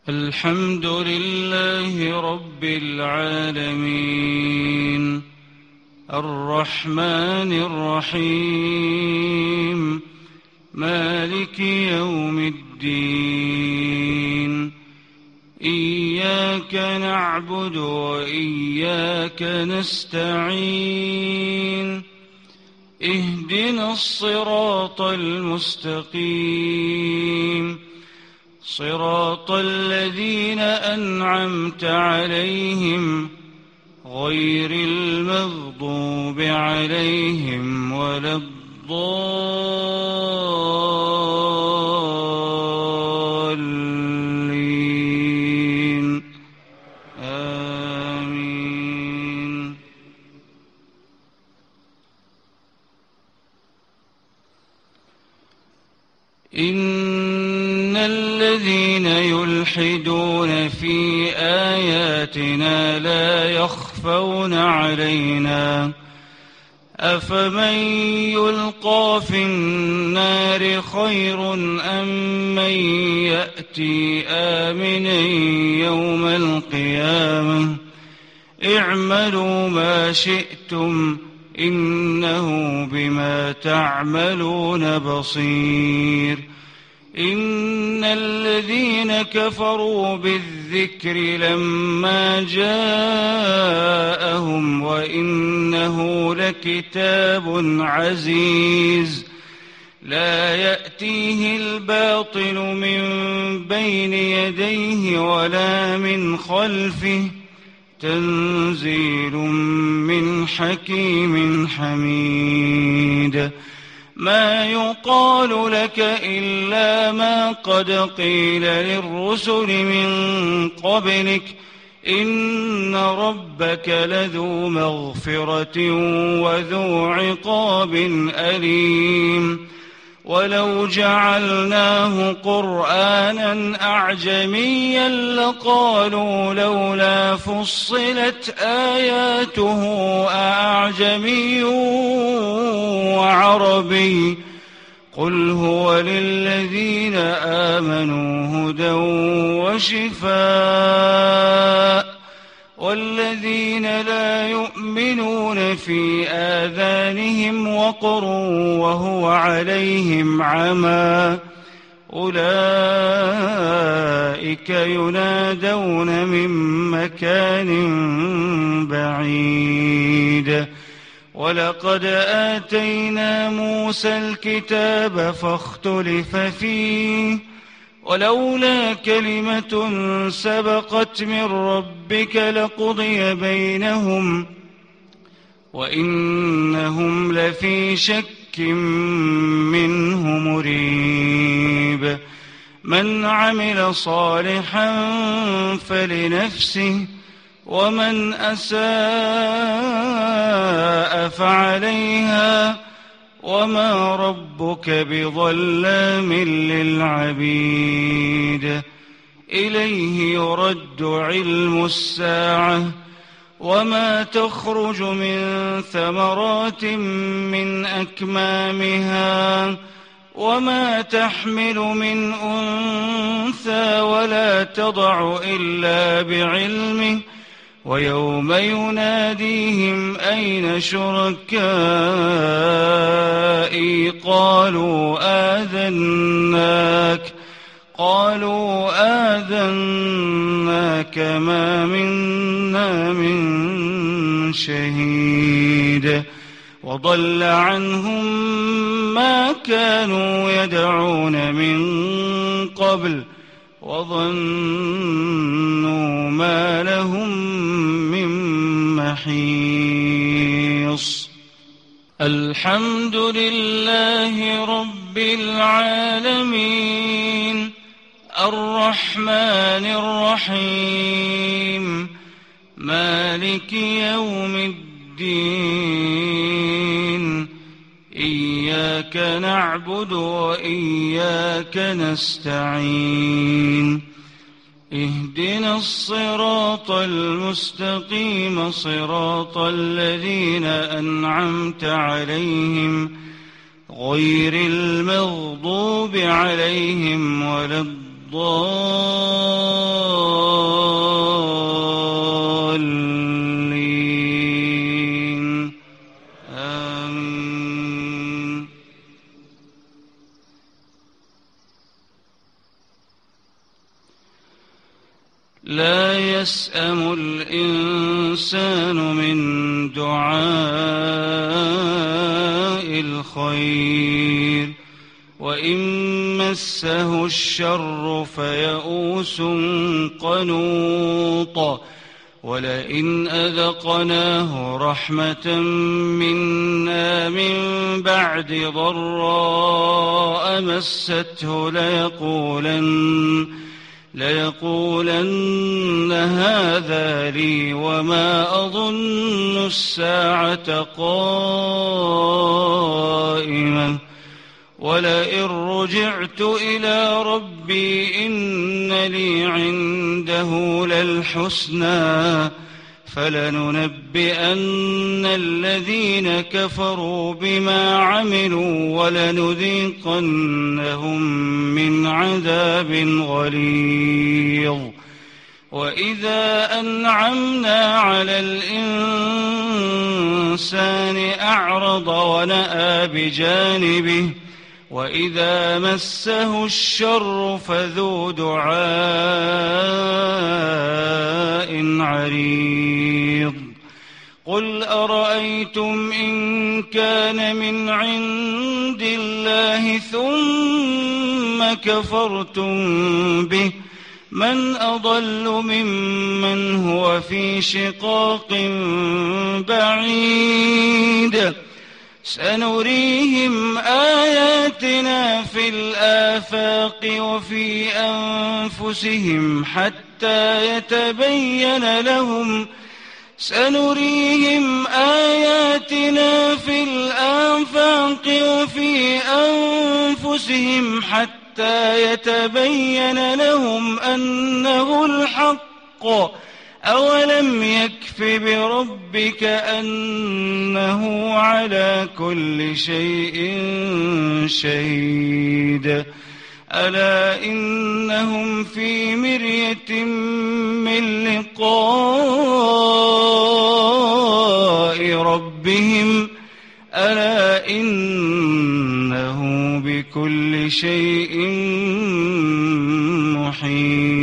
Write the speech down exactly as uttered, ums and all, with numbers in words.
الحمد لله رب العالمين الرحمن الرحيم مالك يوم الدين إياك نعبد وإياك نستعين اهدنا الصراط المستقيم صراط الذين أنعمت عليهم غير المغضوب عليهم ولا الضالين آمين. إن الذين يلحدون في آياتنا لا يخفون علينا أفمن يلقى في النار خير أم من يأتي آمنا يوم القيامة اعملوا ما شئتم إنه بما تعملون بصير. إن الذين كفروا بالذكر لما جاءهم وإنه لكتاب عزيز لا يأتيه الباطل من بين يديه ولا من خلفه تنزيل من حكيم حميد. ما يقال لك إلا ما قد قيل للرسل من قبلك إن ربك لذو مغفرة وذو عقاب أليم. ولو جعلناه قرآنا أعجميا لقالوا لولا فصلت آياته أعجمي وعربي قل هو للذين آمنوا هدى وشفاء والذين لا يؤمنون في آذانهم وقر وهو عليهم عمى أولئك ينادون من مكان بعيد. ولقد آتينا موسى الكتاب فاختلف فيه ولولا كلمة سبقت من ربك لقضي بينهم وإنهم لفي شك منه مريب. من عمل صالحا فلنفسه ومن أساء فعليها وما ربك بظلام للعبيد. إليه يرد علم الساعة وما تخرج من ثمرات من أكمامها وما تحمل من أنثى ولا تضع إلا بعلمه ويوم يناديهم أين شركائي قالوا آذناك قالوا آذناك ما منا من شهيد. وضل عنهم ما كانوا يدعون من قبل وظنوا ما لهم من محيص. الحمد لله رب العالمين الرحمن الرحيم مالك يوم الدين إياك نعبد وإياك نستعين اهدنا الصراط المستقيم صراط الذين أنعمت عليهم غير المغضوب عليهم ولا الضالين. لا يسأم الإنسان من دعاء الخير وإن مسه الشر فيئوس قنوط ولئن أذقناه رحمة منا من بعد ضراء مسته ليقولن ليقولن هذا لي وما أظن الساعة قائمة ولئن رجعت إلى ربي إن لي عنده للحسنى فلننبئن الذين كفروا بما عملوا ولنذيقنهم من عذاب غليظ وإذا أنعمنا على الإنسان أعرض ونأى بجانبه وإذا مسه الشر فذو دعاء عريض قل أرأيتم إن كان من عند الله ثم كفرتم به من أضل ممن هو في شقاق بعيد سنريهم آياتنا في الآفاق وفي أنفسهم حتى يتبين لهم سنريهم آياتنا في الآفاق وفي أنفسهم حتى يتبين لهم أنه الحق أولم يكف بربك أنه على كل شيء شهيد ألا إنهم في مرية من لقاء ربهم ألا إنه بكل شيء محيط